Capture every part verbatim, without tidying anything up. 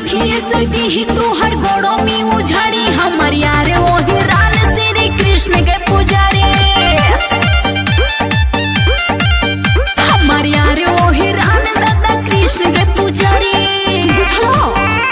लठिए से दी तू हर गोड़ों में उझाड़ी हमर यार वही रान श्री कृष्ण के पुजारी हमर यार वही रान दादा कृष्ण के पुजारी बुझलो।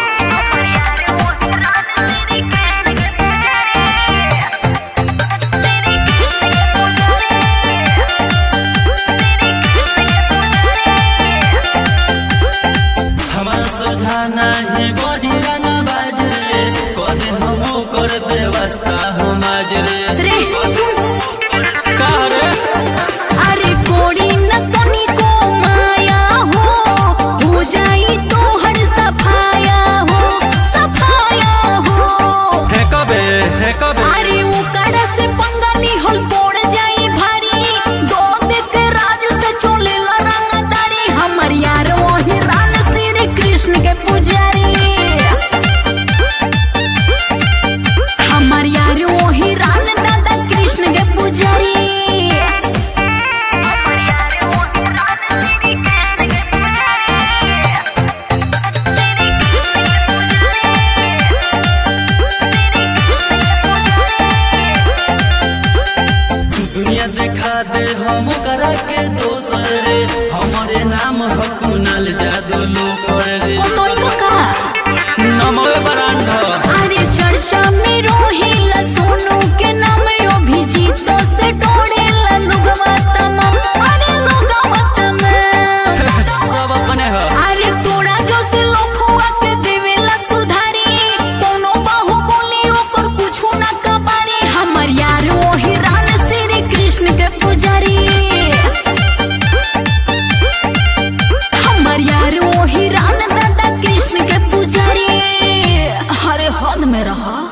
सोझाना ही बड़ी रंगा बाजरे कदे हमो कर व्यवस्था हम आजरे रे सुन का रे अरे कोड़ी न तनी को माया हो हो जाई तो हर सफाया हो सफाया हो है कबे है कबे अरे वो कड़ा से पंगाली होल पड़ जाई भारी दो देख राज से चोले ला रंगदारी हमर यार वही रान श्री कृष्ण के पुजारी हमर यार वही रान दादा कृष्ण के पुजारी दुनिया दिखा दे हम करा के दोसर रे